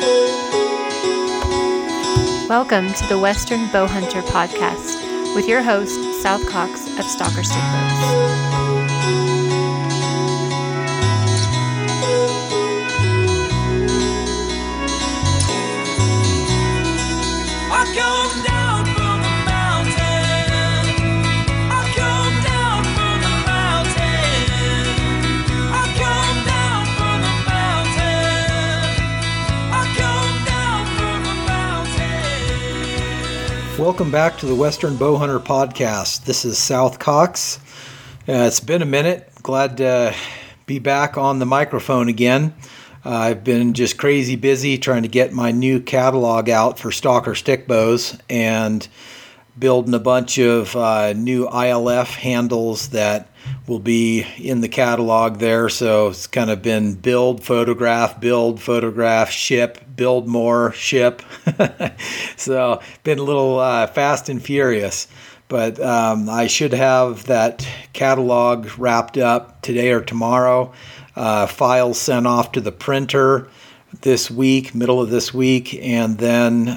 Welcome to the Western Bowhunter Podcast with your host, South Cox of Stalker Stick Bows. Welcome back to the Western Bowhunter Podcast. This is South Cox. It's been a minute. Glad to be back on the microphone again. I've been just crazy busy trying to get my new catalog out for Stalker Stick Bows and building a bunch of new ILF handles that will be in the catalog there. So it's kind of been build, photograph, ship, build more, ship. So been a little fast and furious. But I should have that catalog wrapped up today or tomorrow. Files sent off to the printer this week, middle of this week. And then,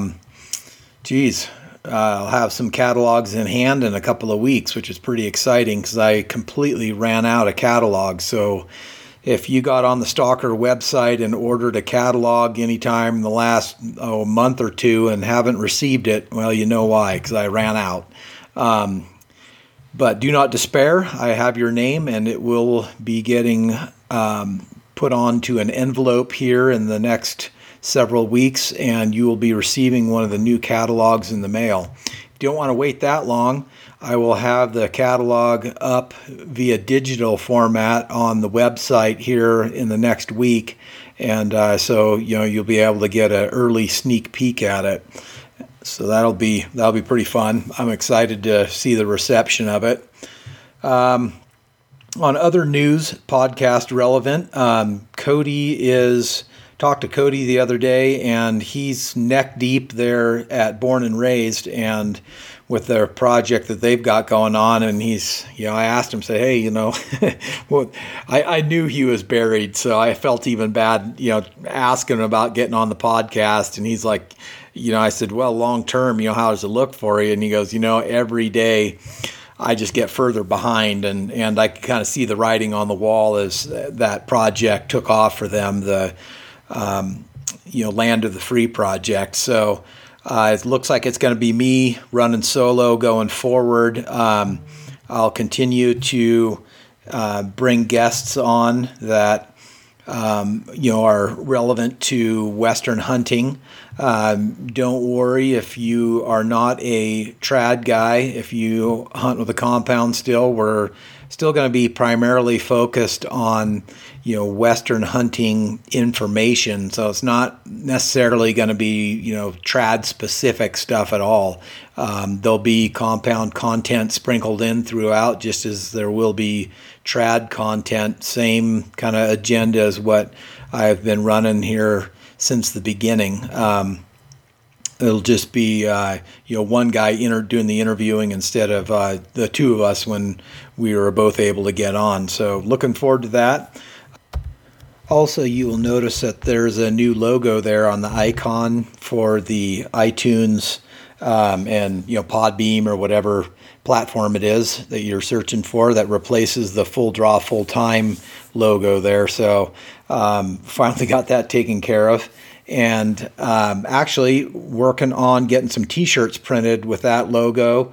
I'll have some catalogs in hand in a couple of weeks, which is pretty exciting because I completely ran out of catalogs. So if you got on the Stalker website and ordered a catalog anytime in the last month or two and haven't received it, well, you know why, because I ran out. But do not despair. I have your name, and it will be getting put onto an envelope here in the next several weeks, and you will be receiving one of the new catalogs in the mail. If you don't want to wait that long, I will have the catalog up via digital format on the website here in the next week, and so you'll be able to get an early sneak peek at it. So that'll be pretty fun. I'm excited to see the reception of it. On other news, podcast relevant, talked to Cody the other day, and he's neck deep there at Born and Raised and with their project that they've got going on. And he's, I asked him, say, hey, well, I knew he was buried, so I felt even bad, asking him about getting on the podcast. And he's like, I said, well, long term, how does it look for you? And he goes, every day I just get further behind, and I can kind of see the writing on the wall as that project took off for them, the Land of the Free project. So it looks like it's going to be me running solo going forward. I'll continue to bring guests on that are relevant to Western hunting. Don't worry if you are not a trad guy. If you hunt with a compound still, we're still going to be primarily focused on Western hunting information. So it's not necessarily going to be trad specific stuff at all. There'll be compound content sprinkled in throughout, just as there will be trad content. Same kind of agenda as what I've been running here since the beginning. It'll just be one guy doing the interviewing instead of the two of us when we were both able to get on. So looking forward to that. Also, you will notice that there's a new logo there on the icon for the iTunes and Podbeam or whatever platform it is that you're searching for, that replaces the Full Draw Full Time logo there. So finally got that taken care of. And actually working on getting some t-shirts printed with that logo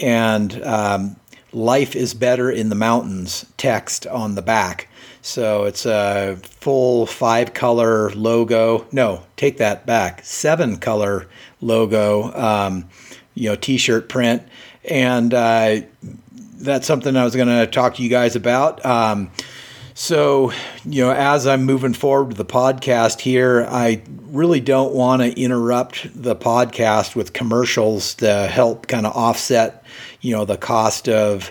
and Life is Better in the Mountains text on the back. So it's a full 5-color logo. No, take that back. 7-color logo, t-shirt print. And that's something I was going to talk to you guys about. So, as I'm moving forward with the podcast here, I really don't want to interrupt the podcast with commercials to help kind of offset, the cost of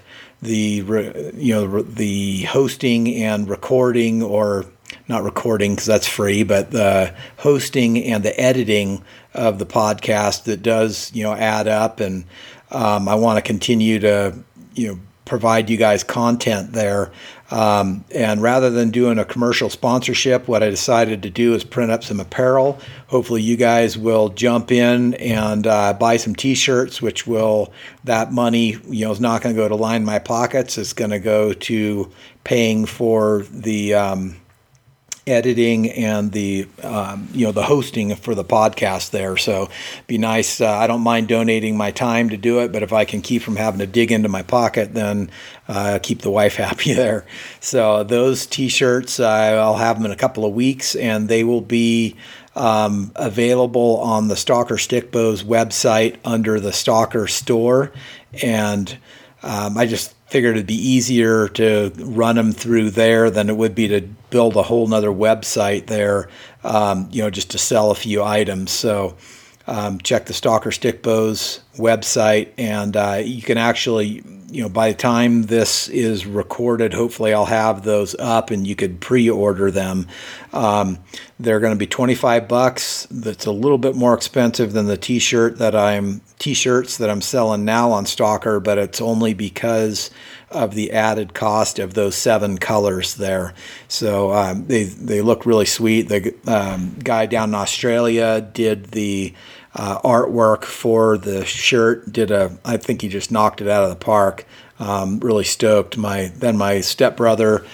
the hosting and recording, or not recording because that's free, but the hosting and the editing of the podcast that does, add up. And I want to continue to, provide you guys content there. And rather than doing a commercial sponsorship, what I decided to do is print up some apparel. Hopefully you guys will jump in and buy some t-shirts, that money, is not going to go to line my pockets. It's going to go to paying for the editing and the hosting for the podcast there. So be nice. I don't mind donating my time to do it, but if I can keep from having to dig into my pocket, then keep the wife happy there. So those t-shirts, I'll have them in a couple of weeks, and they will be available on the Stalker Stick Bows website under the Stalker store. And I just figured it'd be easier to run them through there than it would be to build a whole nother website there, just to sell a few items. So check the Stalker Stick Bows website, and you can actually, by the time this is recorded, hopefully I'll have those up and you could pre-order them. They're going to be $25. That's a little bit more expensive than the t-shirts that I'm selling now on Stalker, but it's only because of the added cost of those 7 colors there. So they look really sweet. The guy down in Australia did the artwork for the shirt. I think he just knocked it out of the park. Really stoked. My stepbrother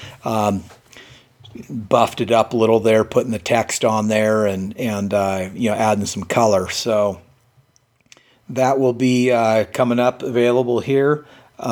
buffed it up a little there, putting the text on there and adding some color. So that will be coming up, available here.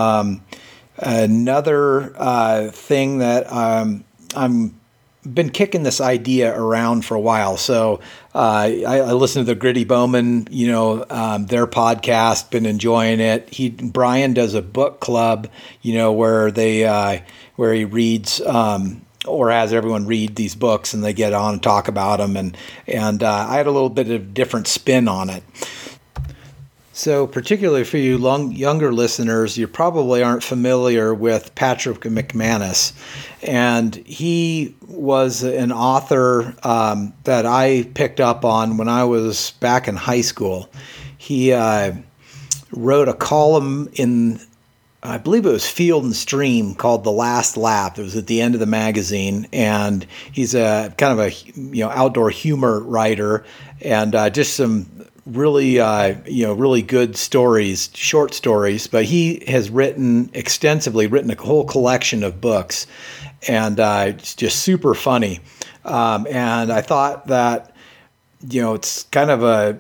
Another thing that I'm been kicking this idea around for a while. So I listened to the Gritty Bowman, their podcast, been enjoying it. Brian does a book club, where he reads or has everyone read these books, and they get on and talk about them. And I had a little bit of different spin on it. So particularly for you younger listeners, you probably aren't familiar with Patrick McManus. And he was an author that I picked up on when I was back in high school. He wrote a column in, I believe it was Field and Stream, called The Last Lap. It was at the end of the magazine. And he's a kind of a outdoor humor writer, and just some really good stories, short stories, but he has written a whole collection of books, and it's just super funny. And I thought that, it's kind of a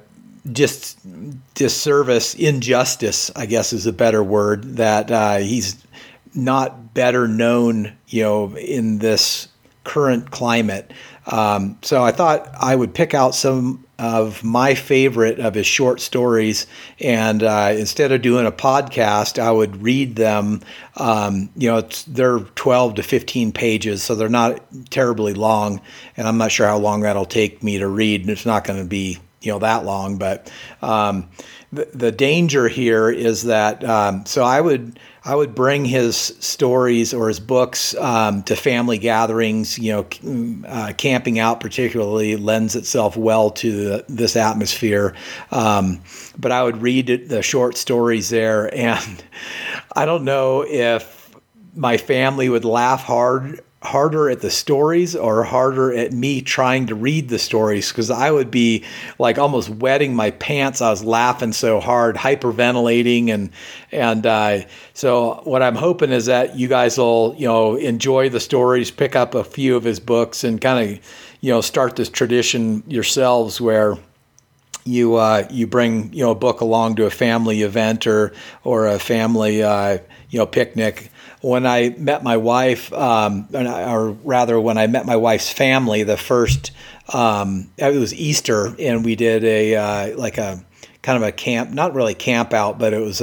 injustice, I guess is a better word, that he's not better known, in this current climate. So I thought I would pick out some of my favorite of his short stories, and instead of doing a podcast, I would read them. They're 12 to 15 pages, so they're not terribly long, and I'm not sure how long that'll take me to read, and it's not going to be that long. But the danger here is that so I would bring his stories or his books to family gatherings. Camping out particularly lends itself well to this atmosphere. But I would read the short stories there, and I don't know if my family would laugh harder at the stories or harder at me trying to read the stories, because I would be like almost wetting my pants. I was laughing so hard, hyperventilating, and so what I'm hoping is that you guys will enjoy the stories, pick up a few of his books, and kind of start this tradition yourselves where you bring a book along to a family event or a family picnic. When I met my wife, or rather when I met my wife's family, the first, it was Easter, and we did a kind of a camp, not really camp out, but it was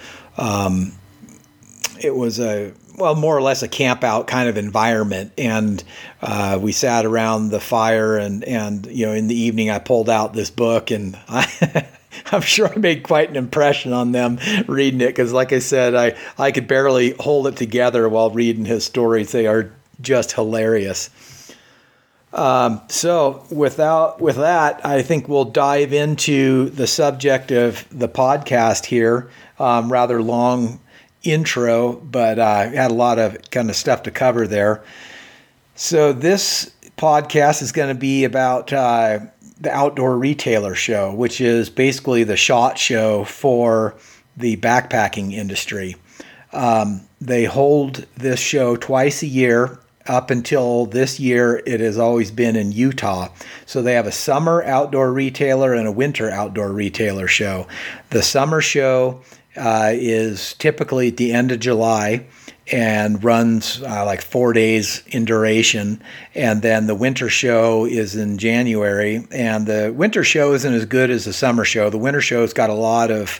more or less a camp out kind of environment. And we sat around the fire, and in the evening I pulled out this book, and I'm sure I made quite an impression on them reading it, because like I said, I could barely hold it together while reading his stories. They are just hilarious. So with that, I think we'll dive into the subject of the podcast here. Rather long intro, but had a lot of kind of stuff to cover there. So this podcast is going to be about the Outdoor Retailer Show, which is basically the SHOT Show for the backpacking industry. They hold this show twice a year. Up until this year, it has always been in Utah. So they have a summer outdoor retailer and a winter outdoor retailer show. The summer show is typically at the end of July and runs like 4 days in duration. And then the winter show is in January. And the winter show isn't as good as the summer show. The winter show's got a lot of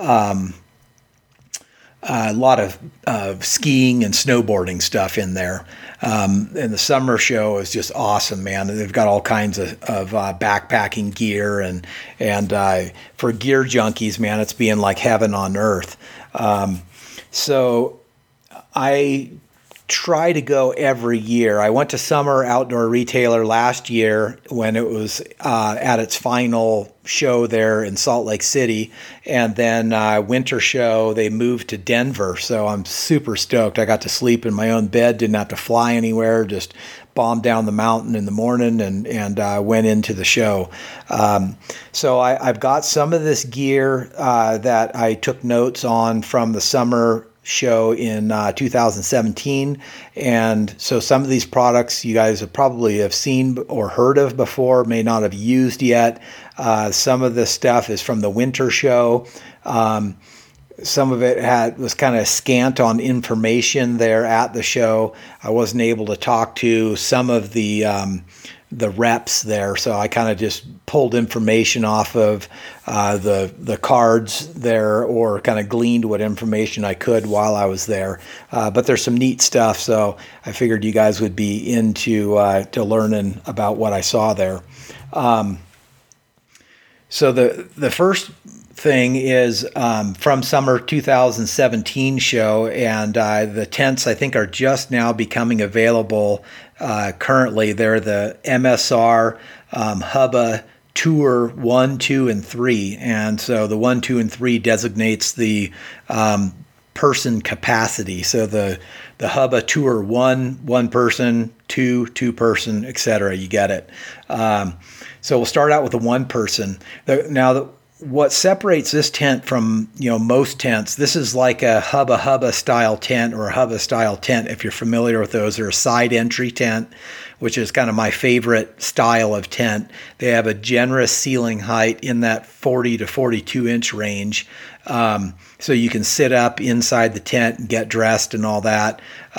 skiing and snowboarding stuff in there. And the summer show is just awesome, man. They've got all kinds of backpacking gear and for gear junkies, man, it's being like heaven on earth. So I try to go every year. I went to Summer Outdoor Retailer last year when it was at its final show there in Salt Lake City, and then winter show they moved to Denver. So I'm super stoked. I got to sleep in my own bed, didn't have to fly anywhere, just bombed down the mountain in the morning and went into the show. So I've got some of this gear that I took notes on from the summer show in 2017, and so some of these products you guys have probably have seen or heard of before, may not have used yet. Some of the stuff is from the winter show. Some of it was kind of scant on information there at the show. I wasn't able to talk to some of the reps there, so I kind of just pulled information off of the cards there, or kind of gleaned what information I could while I was there. But there's some neat stuff, so I figured you guys would be into to learning about what I saw there. So the first thing is from summer 2017 show, and the tents I think are just now becoming available. Currently, they're the MSR Hubba Tour 1, 2, and 3, and so the 1, 2, and 3 designates the person capacity. So the Hubba Tour 1 person, 2 person, etc. You get it. So we'll start out with the 1 person. Now, what separates this tent from most tents, this is like a Hubba style tent, or a Hubba style tent if you're familiar with those. They're a side entry tent, which is kind of my favorite style of tent. They have a generous ceiling height in that 40 to 42 inch range. So you can sit up inside the tent and get dressed and all that.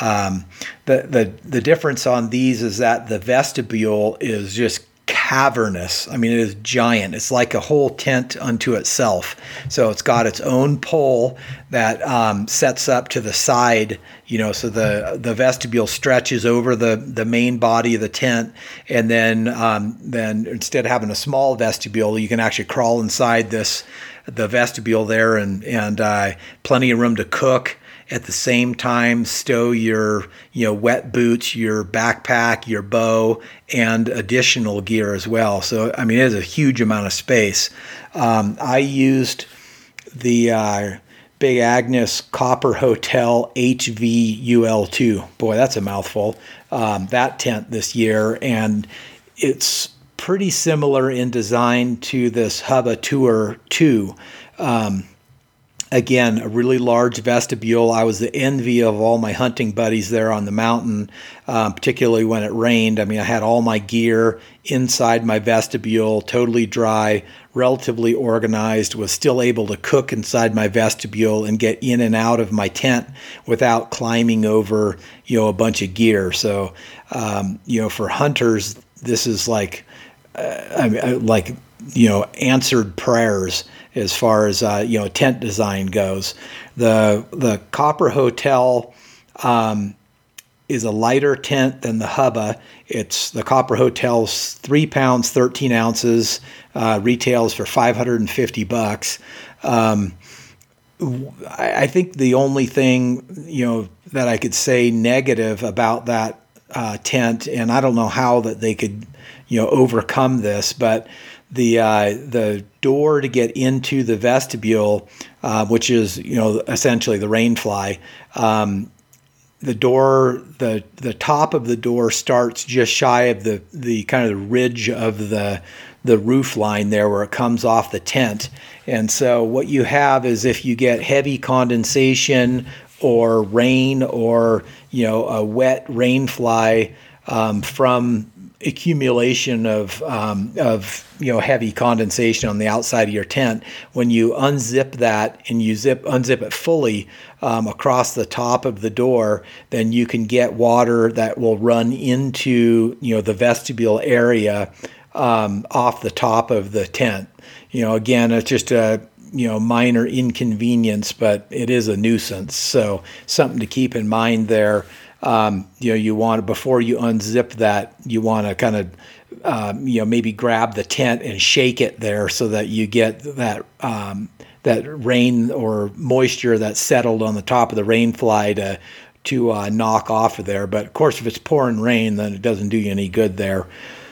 The difference on these is that the vestibule is just cavernous. I mean, it is giant. It's like a whole tent unto itself. So it's got its own pole that sets up to the side, so the vestibule stretches over the main body of the tent. And then instead of having a small vestibule, you can actually crawl inside the vestibule there and plenty of room to cook. At the same time, stow your wet boots, your backpack, your bow, and additional gear as well. So, I mean, it is a huge amount of space. I used the Big Agnes Copper Hotel HVUL2. Boy, that's a mouthful. That tent this year, and it's pretty similar in design to this Hubba Tour 2. Again, a really large vestibule. I was the envy of all my hunting buddies there on the mountain, particularly when it rained. I mean, I had all my gear inside my vestibule, totally dry, relatively organized, was still able to cook inside my vestibule and get in and out of my tent without climbing over, a bunch of gear. So, for hunters, this is like answered prayers as far as tent design goes. The Copper Hotel is a lighter tent than the Hubba. It's the Copper Hotel's 3 pounds 13 ounces, retails for $550. I think the only thing that I could say negative about that tent, and I don't know how that they could overcome this. But the door to get into the vestibule, which is essentially the rain fly, the door, the top of the door starts just shy of the kind of the ridge of the roof line there where it comes off the tent. And so what you have is, if you get heavy condensation or rain or a wet rain fly from accumulation of heavy condensation on the outside of your tent, when you unzip that and you unzip it fully across the top of the door, then you can get water that will run into the vestibule area off the top of the tent. Again, it's just a minor inconvenience, but it is a nuisance. So something to keep in mind there. You want to, before you unzip that, you want to kind of, maybe grab the tent and shake it there so that you get that rain or moisture that's settled on the top of the rain fly to knock off of there. But of course, if it's pouring rain, then it doesn't do you any good there.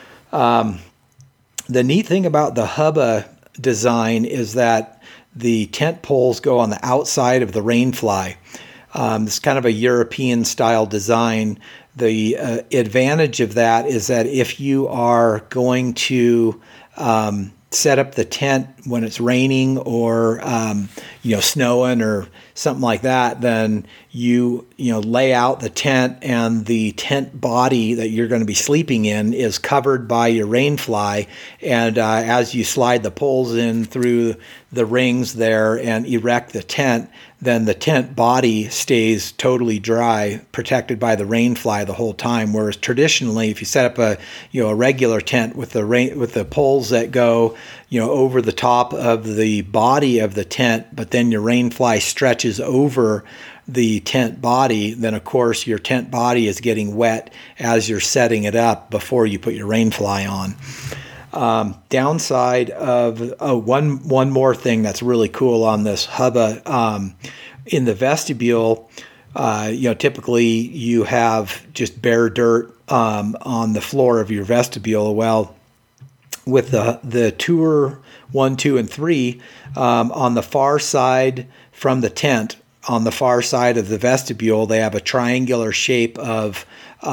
The neat thing about the Hubba design is that the tent poles go on the outside of the rain fly. It's kind of a European style design. The advantage of that is that if you are going to set up the tent when it's raining or snowing or something like that, then you lay out the tent, and the tent body that you're going to be sleeping in is covered by your rain fly. And as you slide the poles in through the rings there and erect the tent, then the tent body stays totally dry, protected by the rain fly the whole time. Whereas traditionally, if you set up a regular tent with the poles that go over the top of the body of the tent, but then your rain fly stretches over the tent body, then of course your tent body is getting wet as you're setting it up before you put your rain fly on. Downside of one more thing that's really cool on this Hubba, in the vestibule, typically you have just bare dirt on the floor of your vestibule. Well, with the Tour 1, 2, and 3, on the far side from the tent, on the far side of the vestibule, they have a triangular shape of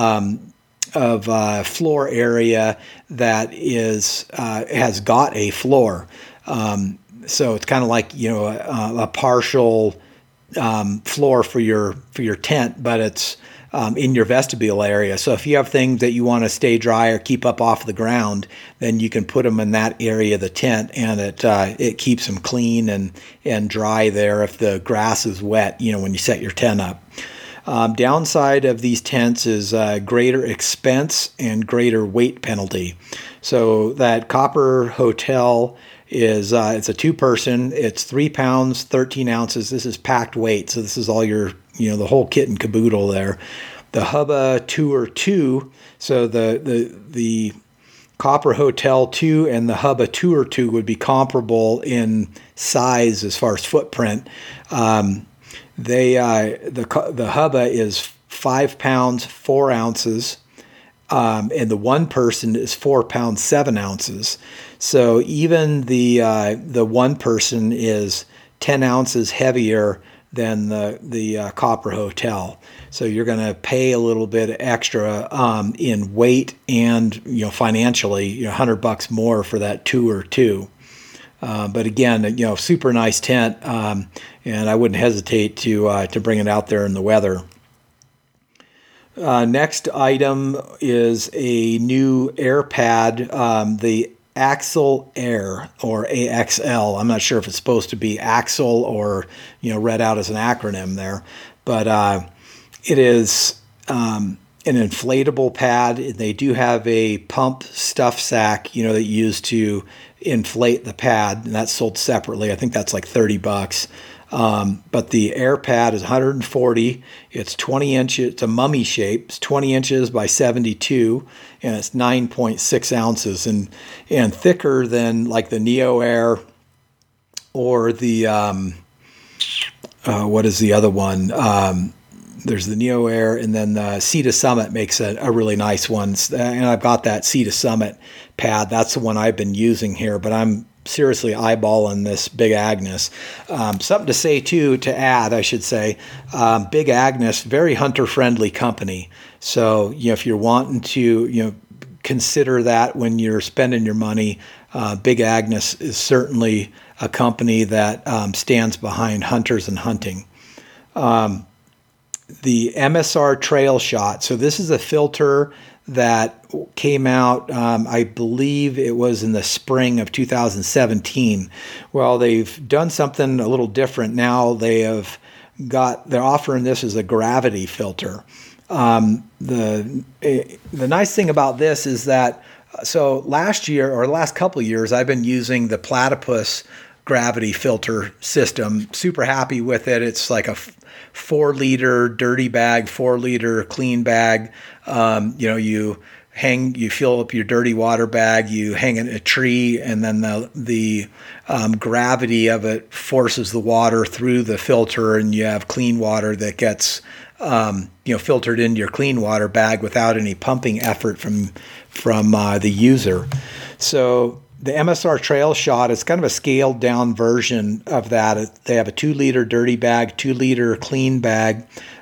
floor area that has got a floor. So it's kind of like a partial floor for your tent, but it's in your vestibule area. So if you have things that you want to stay dry or keep up off the ground, then you can put them in that area of the tent, and it keeps them clean and dry there if the grass is wet, when you set your tent up. Downside of these tents is greater expense and greater weight penalty. So that Copper Hotel is it's a 2-person. It's 3 pounds, 13 ounces. This is packed weight. So this is all your, the whole kit and caboodle there. The Hubba Tour 2, so the Copper Hotel 2 and the Hubba Tour 2 would be comparable in size as far as footprint. The Hubba is 5 pounds, 4 ounces. And the 1 person is 4 pounds, 7 ounces. So even the 1 person is 10 ounces heavier than the Copper Hotel. So you're going to pay a little bit extra in weight and financially, $100 more for that Tour 2. But again, super nice tent, and I wouldn't hesitate to bring it out there in the weather. Next item is a new air pad, the Axle Air, or AXL. I'm not sure if it's supposed to be Axle or read out as an acronym there, but it is an inflatable pad. They do have a pump stuff sack, that you use to inflate the pad, and that's sold separately. I think that's like $30. But the air pad is 140. It's 20 inches. It's a mummy shape. It's 20 inches by 72, and it's 9.6 ounces and thicker than like the Neo Air or the what is the other one? there's the Neo Air, and then the Sea to Summit makes a really nice one. And I've got that Sea to Summit pad. That's the one I've been using here, but I'm seriously eyeballing this Big Agnes. Something to say too, to add, I should say, Big Agnes, very hunter-friendly company. So, if you're wanting to, consider that when you're spending your money, Big Agnes is certainly a company that stands behind hunters and hunting. The MSR Trail Shot. So this is a filter that came out, I believe it was in the spring of 2017. Well, they've done something a little different now. They're offering this as a gravity filter. The nice thing about this is that, so last year or the last couple of years, I've been using the Platypus gravity filter system. Super happy with it. It's like a 4-liter dirty bag, 4-liter clean bag. You fill up your dirty water bag, you hang it in a tree, and then the gravity of it forces the water through the filter, and you have clean water that gets filtered into your clean water bag without any pumping effort from the user. So the MSR Trail Shot is kind of a scaled down version of that. They have a 2-liter dirty bag, 2-liter clean bag.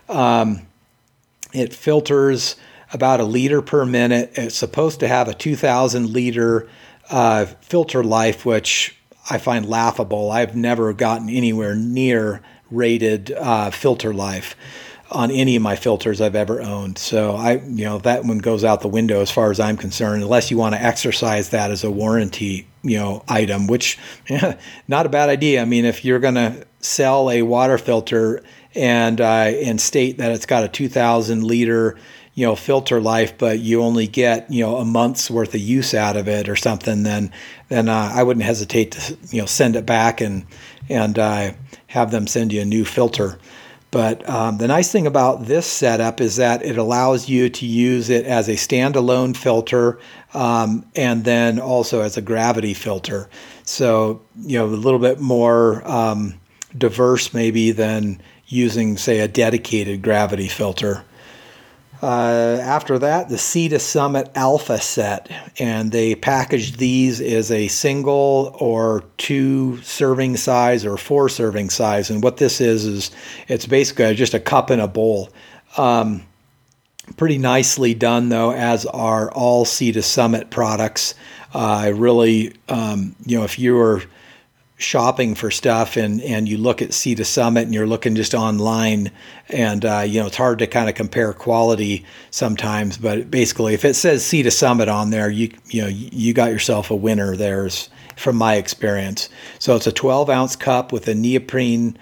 It filters about 1 liter per minute. It's supposed to have a 2,000 liter filter life, which I find laughable. I've never gotten anywhere near rated filter life on any of my filters I've ever owned. So that one goes out the window as far as I'm concerned, unless you want to exercise that as a warranty, item, which not a bad idea. I mean, if you're going to sell a water filter and state that it's got a 2,000 liter, filter life, but you only get, a month's worth of use out of it or something, then I wouldn't hesitate to, send it back and have them send you a new filter. But the nice thing about this setup is that it allows you to use it as a standalone filter and then also as a gravity filter. So, a little bit more diverse maybe than using, say, a dedicated gravity filter. After that, the Sea to Summit Alpha set, and they packaged these as a single or 2 serving size or 4 serving size. And what this is it's basically just a cup and a bowl. Pretty nicely done though, as are all Sea to Summit products. I really, if you were shopping for stuff and you look at Sea to Summit and you're looking just online and it's hard to kind of compare quality sometimes, but basically if it says Sea to Summit on there, you got yourself a winner there, from my experience. So it's a 12-ounce cup with a neoprene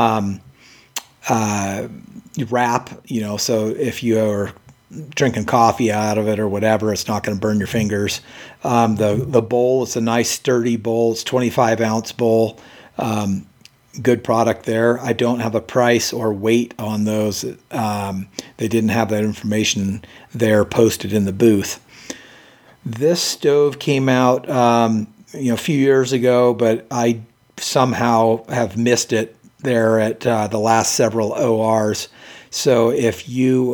wrap, so if you are drinking coffee out of it or whatever, it's not going to burn your fingers. The bowl, it's a nice sturdy bowl. It's 25-ounce bowl. Good product there. I don't have a price or weight on those. They didn't have that information there posted in the booth. This stove came out a few years ago, but I somehow have missed it there at the last several ORs. So if you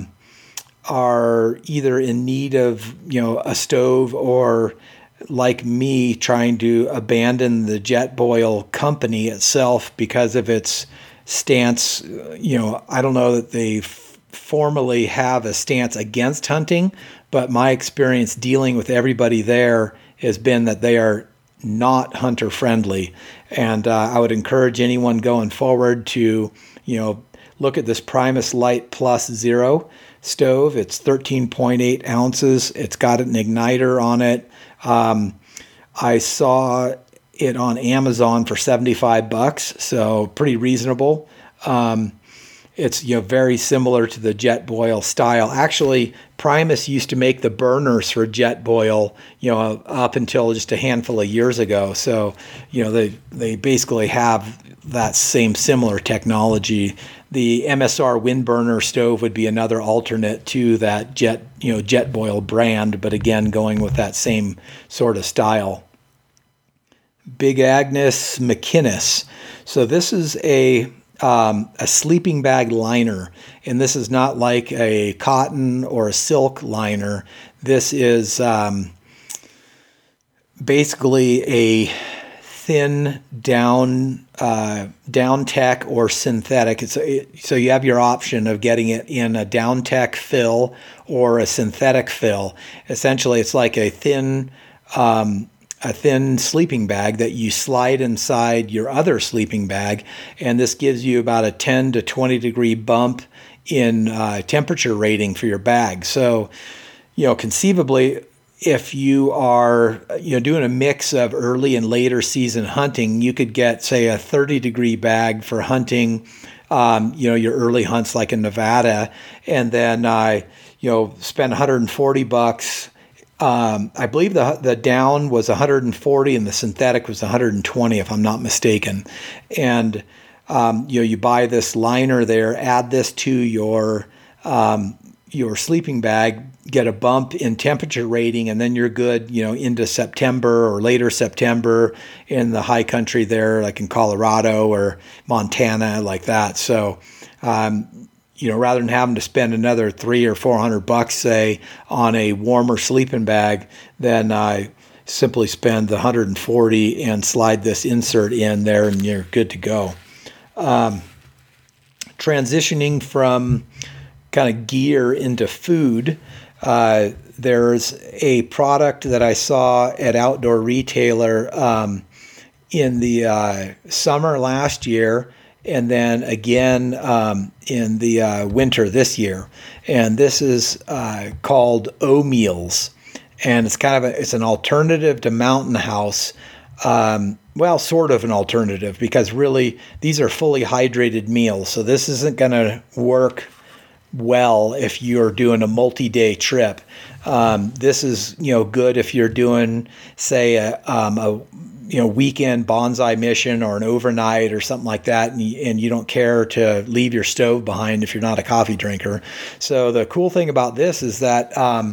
are either in need of, a stove, or like me trying to abandon the Jetboil company itself because of its stance, I don't know that they formally have a stance against hunting, but my experience dealing with everybody there has been that they are not hunter friendly. And I would encourage anyone going forward to, look at this Primus Light Plus Zero stove. It's 13.8 ounces. It's got an igniter on it. I saw it on Amazon for $75, so pretty reasonable. It's very similar to the Jetboil style. Actually, Primus used to make the burners for Jetboil, up until just a handful of years ago. So, they basically have that same similar technology. The MSR wind burner stove would be another alternate to that Jetboil brand, but again, going with that same sort of style. Big Agnes McInnes. So this is a a sleeping bag liner. And this is not like a cotton or a silk liner. This is basically a thin down tech or synthetic. So you have your option of getting it in a down tech fill or a synthetic fill. Essentially, it's like a thin sleeping bag that you slide inside your other sleeping bag, and this gives you about a 10 to 20 degree bump in temperature rating for your bag. So, conceivably, if you are doing a mix of early and later season hunting, you could get, say, a 30 degree bag for hunting, your early hunts like in Nevada, and then spend $140. I believe the down was 140 and the synthetic was 120, if I'm not mistaken. And you buy this liner there, add this to your sleeping bag, get a bump in temperature rating, and then you're good, into September or later September in the high country there, like in Colorado or Montana, like that. So, rather than having to spend another $300 or $400, say, on a warmer sleeping bag, then I simply spend the 140 and slide this insert in there, and you're good to go. Transitioning from kind of gear into food, there's a product that I saw at Outdoor Retailer in the summer last year, and then again in the winter this year. And this is called O-Meals, and it's an alternative to Mountain House. Well, sort of an alternative, because really these are fully hydrated meals. So this isn't going to work well if you're doing a multi-day trip. This is good if you're doing, say, a weekend bonsai mission or an overnight or something like that, and you don't care to leave your stove behind if you're not a coffee drinker. So the cool thing about this is that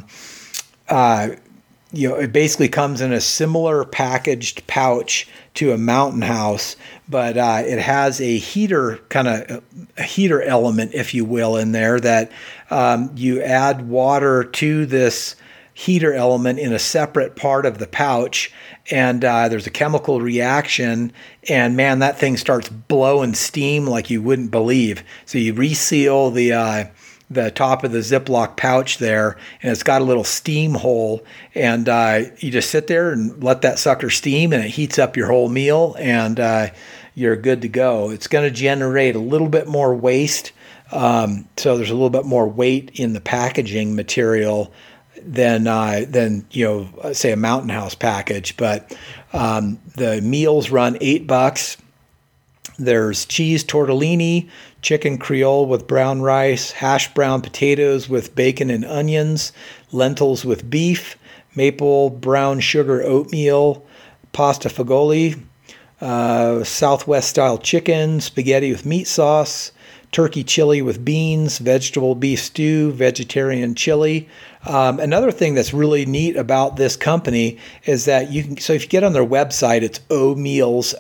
it basically comes in a similar packaged pouch to a Mountain House, but it has a heater element, if you will, in there that you add water to this heater element in a separate part of the pouch, and there's a chemical reaction, and man, that thing starts blowing steam like you wouldn't believe. So you reseal the top of the Ziploc pouch there, and it's got a little steam hole, and you just sit there and let that sucker steam, and it heats up your whole meal, and you're good to go. It's going to generate a little bit more waste, so there's a little bit more weight in the packaging material than say a Mountain House package, but the meals run $8. There's cheese tortellini, chicken Creole with brown rice, hash brown potatoes with bacon and onions, lentils with beef, maple brown sugar oatmeal, pasta fagioli, Southwest style chicken, spaghetti with meat sauce, turkey chili with beans, vegetable beef stew, vegetarian chili. Another thing that's really neat about this company is that so if you get on their website, it's omeals,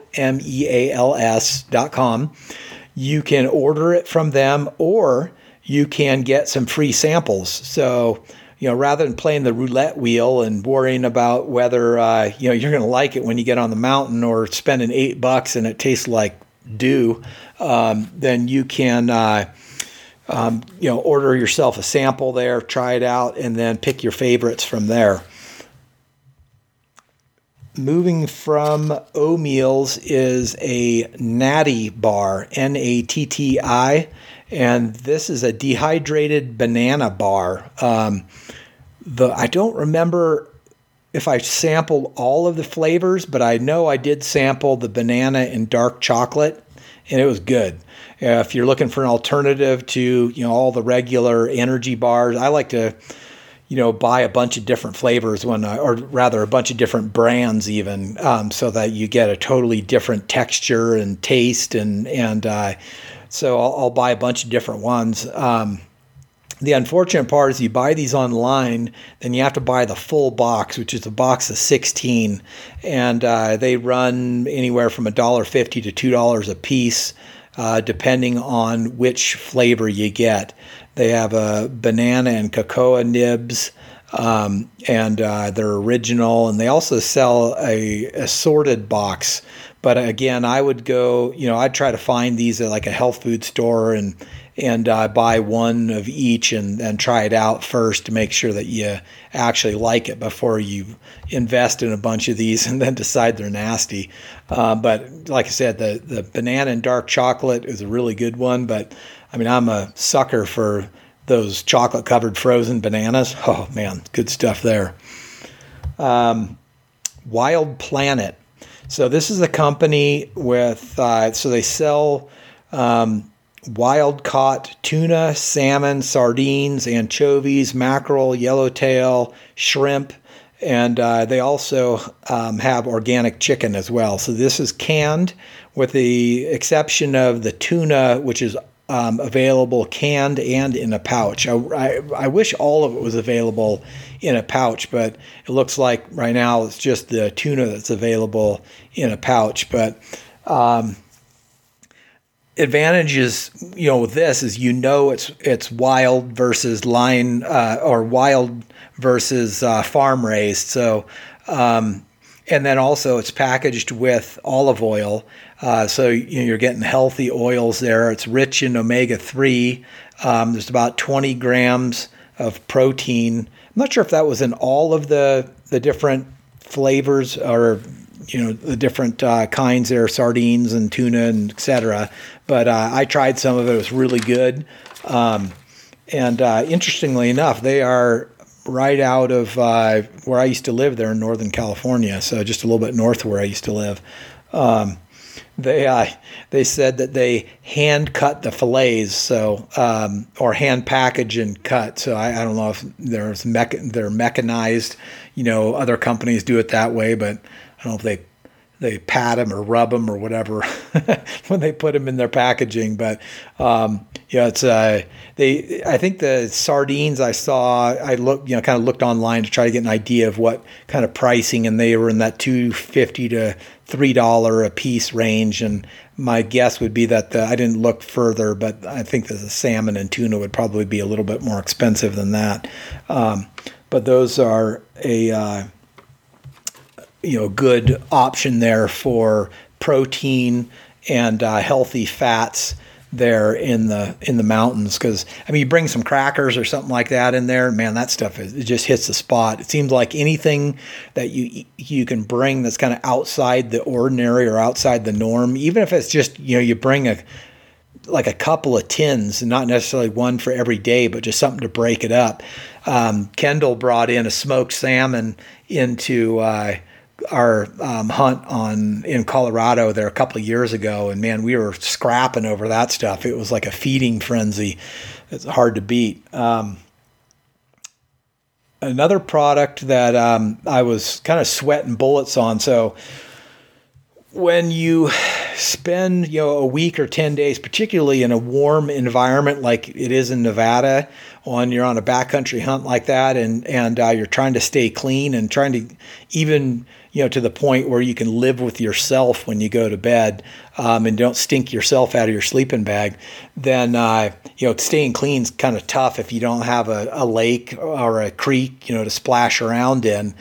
OMEALS.com. You can order it from them, or you can get some free samples. So, rather than playing the roulette wheel and worrying about whether, you're going to like it when you get on the mountain, or spending $8 and it tastes like dew, then you can, order yourself a sample there, try it out, and then pick your favorites from there. Moving from O-Meals is a Natty bar, N-A-T-T-I, and this is a dehydrated banana bar. I don't remember if I sampled all of the flavors, but I know I did sample the banana and dark chocolate, and it was good. If you're looking for an alternative to all the regular energy bars, I like to buy a bunch of different flavors or rather a bunch of different brands even, so that you get a totally different texture and taste, and so I'll buy a bunch of different ones. The unfortunate part is you buy these online, then you have to buy the full box, which is a box of 16, and they run anywhere from $1.50 to $2 a piece. depending on which flavor you get. They have a banana and cocoa nibs, and they're original, and they also sell a assorted box. But again, I would go, I'd try to find these at like a health food store and buy one of each and try it out first to make sure that you actually like it before you invest in a bunch of these and then decide they're nasty. But like I said, the banana and dark chocolate is a really good one. But I mean, I'm a sucker for those chocolate covered frozen bananas. Oh man, good stuff there. Wild Planet. So this is a company with, so they sell wild caught tuna, salmon, sardines, anchovies, mackerel, yellowtail, shrimp, and they also have organic chicken as well. So this is canned, with the exception of the tuna, which is available canned and in a pouch. I wish all of it was available in a pouch, but it looks like right now it's just the tuna that's available in a pouch. But advantages, with this is it's wild versus line or wild versus farm raised. So and then also it's packaged with olive oil. So you're getting healthy oils there. It's rich in omega-3. There's about 20 grams of protein. I'm not sure if that was in all of the different flavors or the different kinds there, sardines and tuna and etc. But I tried some of it. It was really good. And interestingly enough, they are right out of where I used to live there in Northern California, so just a little bit north of where I used to live. They said that they hand cut the fillets, so or hand package and cut. So I don't know if they're mechanized. Other companies do it that way, but I don't know if they pat them or rub them or whatever when they put them in their packaging. But it's I think the sardines I saw, I looked, kind of looked online to try to get an idea of what kind of pricing, and they were in that $2.50 to $3 a piece range. And my guess would be that I didn't look further, but I think that the salmon and tuna would probably be a little bit more expensive than that. But those are a good option there for protein and healthy fats there in the mountains. Because you bring some crackers or something like that in there, man, that stuff it just hits the spot. It seems like anything that you can bring that's kind of outside the ordinary or outside the norm, even if it's just you bring a couple of tins, and not necessarily one for every day, but just something to break it up. Kendall brought in a smoked salmon into our hunt in Colorado there a couple of years ago, and man, we were scrapping over that stuff. It was like a feeding frenzy. It's hard to beat. Another product that I was kind of sweating bullets on. So when you spend a week or 10 days, particularly in a warm environment like it is in Nevada, you're on a backcountry hunt like that, and you're trying to stay clean and trying to even to the point where you can live with yourself when you go to bed, and don't stink yourself out of your sleeping bag, then staying clean is kind of tough if you don't have a lake or a creek to splash around in.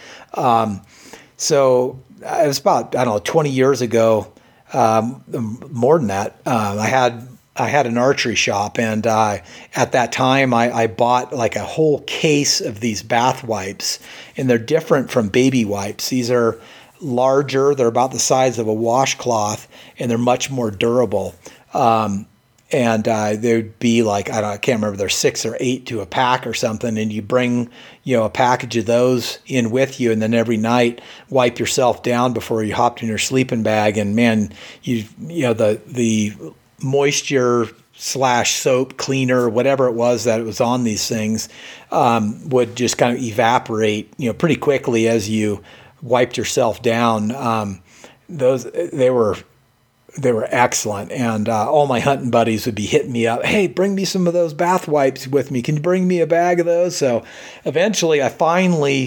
So it was about 20 years ago, more than that. I had an archery shop, and at that time I bought like a whole case of these bath wipes, and they're different from baby wipes. These are larger, they're about the size of a washcloth, and they're much more durable. And they'd be like, I can't remember, they're 6 or 8 to a pack or something, and you bring a package of those in with you, and then every night wipe yourself down before you hopped in your sleeping bag, and man, the moisture / soap cleaner, whatever it was that it was on these things, would just kind of evaporate pretty quickly as you wiped yourself down. They were excellent, and all my hunting buddies would be hitting me up, hey, bring me some of those bath wipes with me, can you bring me a bag of those? So eventually I finally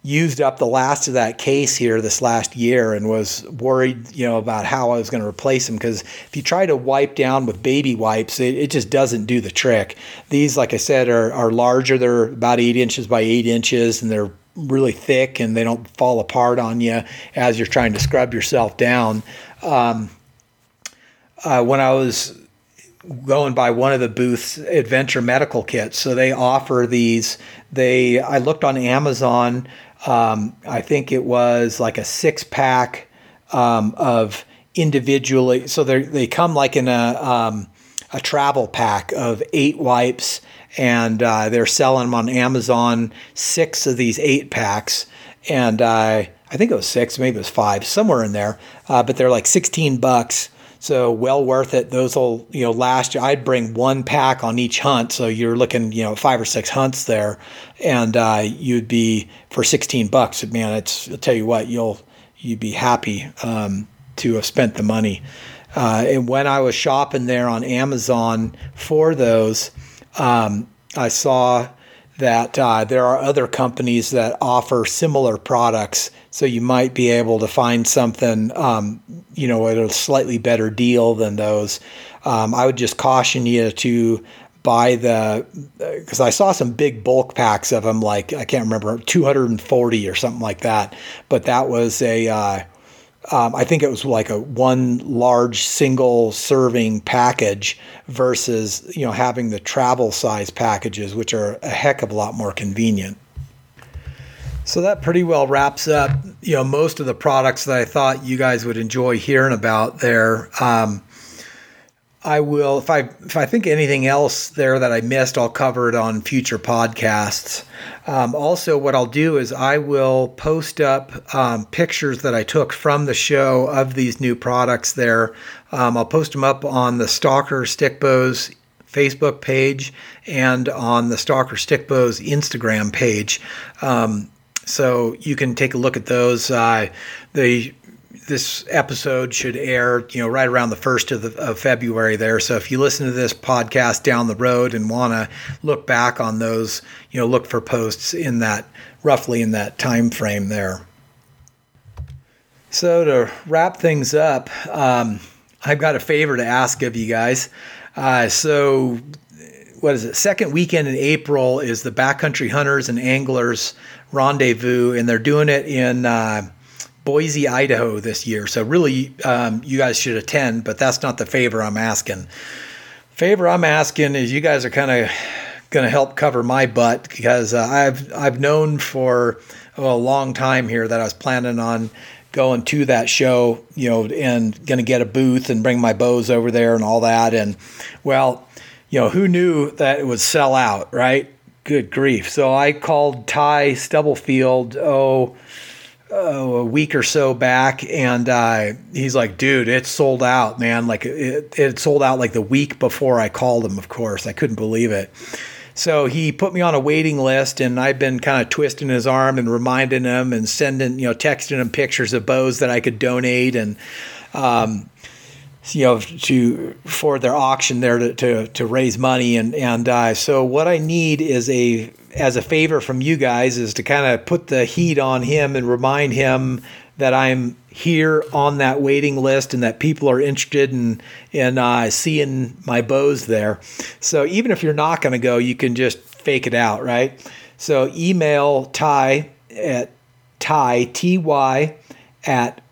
used up the last of that case here this last year and was worried, about how I was going to replace them. Because if you try to wipe down with baby wipes, it just doesn't do the trick. These, like I said, are larger. They're about 8 inches by 8 inches, and they're really thick, and they don't fall apart on you as you're trying to scrub yourself down. When I was going by one of the booths, Adventure Medical Kits, so they offer these. I looked on Amazon. I think it was like a 6-pack of individually. So they come like in a travel pack of 8 wipes, and they're selling them on Amazon, 6 of these 8-packs, and I think it was 6, maybe it was 5, somewhere in there. But they're like $16. So well worth it. Those will, last you. I'd bring 1 pack on each hunt. So you're looking, 5 or 6 hunts there, and you'd be for $16. Man, I'll tell you what, you'd be happy to have spent the money. And when I was shopping there on Amazon for those, I saw that there are other companies that offer similar products. So you might be able to find something, at a slightly better deal than those. I would just caution you to buy because I saw some big bulk packs of them, like, I can't remember, 240 or something like that. But that was I think it was like a 1 large single serving package versus, having the travel size packages, which are a heck of a lot more convenient. So that pretty well wraps up, most of the products that I thought you guys would enjoy hearing about there. I will, if I think anything else there that I missed, I'll cover it on future podcasts. Also, what I'll do is I will post up pictures that I took from the show of these new products there. I'll post them up on the Stalker Stick Bows Facebook page and on the Stalker Stick Bows Instagram page. So you can take a look at those. This episode should air, right around the 1st of February there. So if you listen to this podcast down the road and want to look back on those, look for posts roughly in that time frame there. So to wrap things up, I've got a favor to ask of you guys. So what is it? Second weekend in April is the Backcountry Hunters and Anglers Rendezvous, and they're doing it in Boise, Idaho this year. So really, you guys should attend, but that's not the favor I'm asking. Favor I'm asking is you guys are kind of going to help cover my butt, because I've known for a long time here that I was planning on going to that show, and going to get a booth and bring my bows over there and all that. And well, who knew that it would sell out, right? Good grief. So I called Ty Stubblefield, a week or so back, and he's like, dude, it's sold out, man. Like it sold out like the week before I called him. Of course, I couldn't believe it. So he put me on a waiting list, and I've been kind of twisting his arm and reminding him and sending, texting him pictures of bows that I could donate, and for their auction there to raise money, and so what I need is as a favor from you guys is to kind of put the heat on him and remind him that I'm here on that waiting list and that people are interested in seeing my bows there. So even if you're not going to go, you can just fake it out, right? So email Ty at Ty at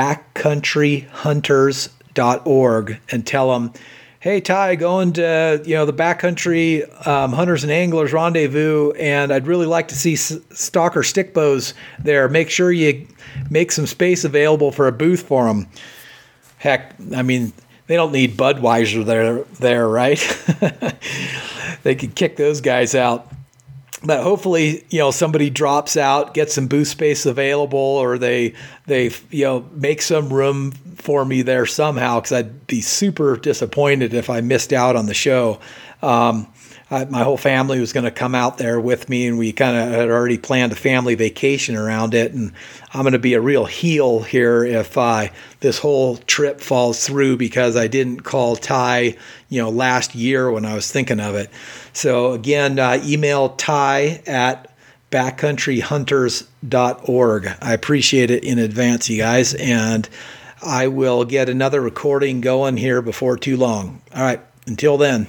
backcountryhunters.org and tell them, hey, Ty, going to the Backcountry Hunters and Anglers Rendezvous, and I'd really like to see Stalker Stick Bows there. Make sure you make some space available for a booth for them. Heck, I mean, they don't need Budweiser there, right? They could kick those guys out. But hopefully, somebody drops out, gets some booth space available, or they make some room for me there somehow, because I'd be super disappointed if I missed out on the show. My whole family was going to come out there with me, and we kind of had already planned a family vacation around it. And I'm going to be a real heel here if this whole trip falls through, because I didn't call Ty, last year when I was thinking of it. So again, email Ty at backcountryhunters.org. I appreciate it in advance, you guys, and I will get another recording going here before too long. All right, until then.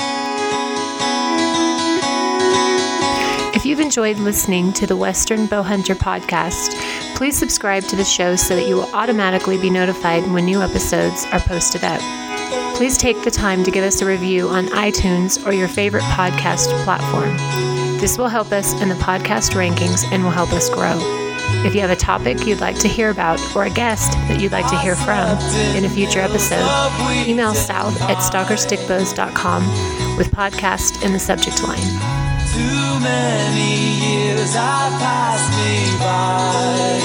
If you've enjoyed listening to the Western Bowhunter podcast, please subscribe to the show so that you will automatically be notified when new episodes are posted up. Please take the time to give us a review on iTunes or your favorite podcast platform. This will help us in the podcast rankings and will help us grow. If you have a topic you'd like to hear about or a guest that you'd like to hear from in a future episode, email south@stalkerstickbows.com with podcast in the subject line. Too many years have passed me by.